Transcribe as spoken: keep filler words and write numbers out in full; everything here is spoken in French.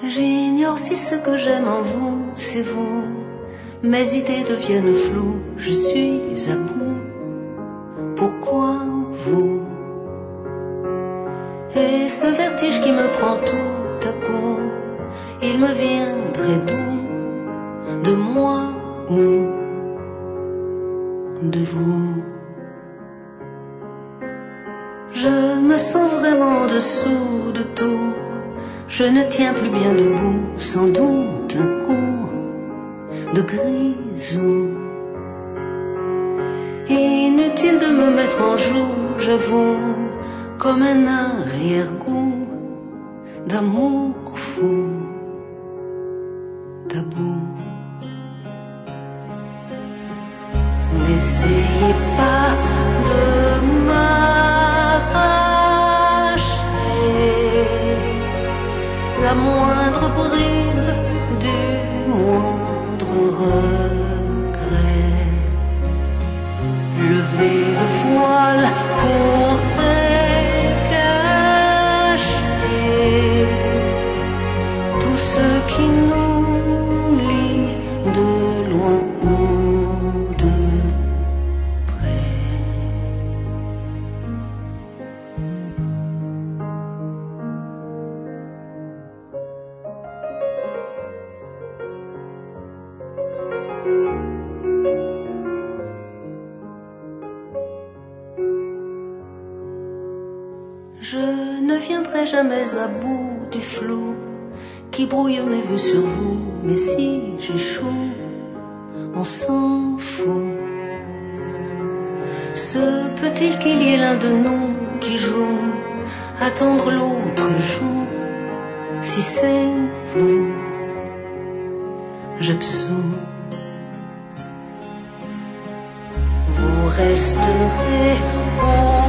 J'ignore si ce que j'aime en vous, c'est vous. Mes idées deviennent floues, je suis à bout. Pourquoi vous? Et ce vertige qui me prend tout à coup, il me viendrait d'où? De moi ou de vous? Je me sens vraiment dessous de tout. Je ne tiens plus bien debout, sans doute un coup de grisou. Inutile de me mettre en joue, j'avoue, comme un arrière-goût d'amour fou, tabou. N'essayez pas de m'arracher la moindre bride du moindre regret. Levez le voile pour dégager tout ce qui nous lie de loin ou de près. Je ne viendrai jamais à bout du flou qui brouille mes vues sur vous, mais si j'échoue, on s'en fout. Se peut-il qu'il y ait l'un de nous qui joue à tendre l'autre joue? Si c'est vous, j'absous. Vous resterez au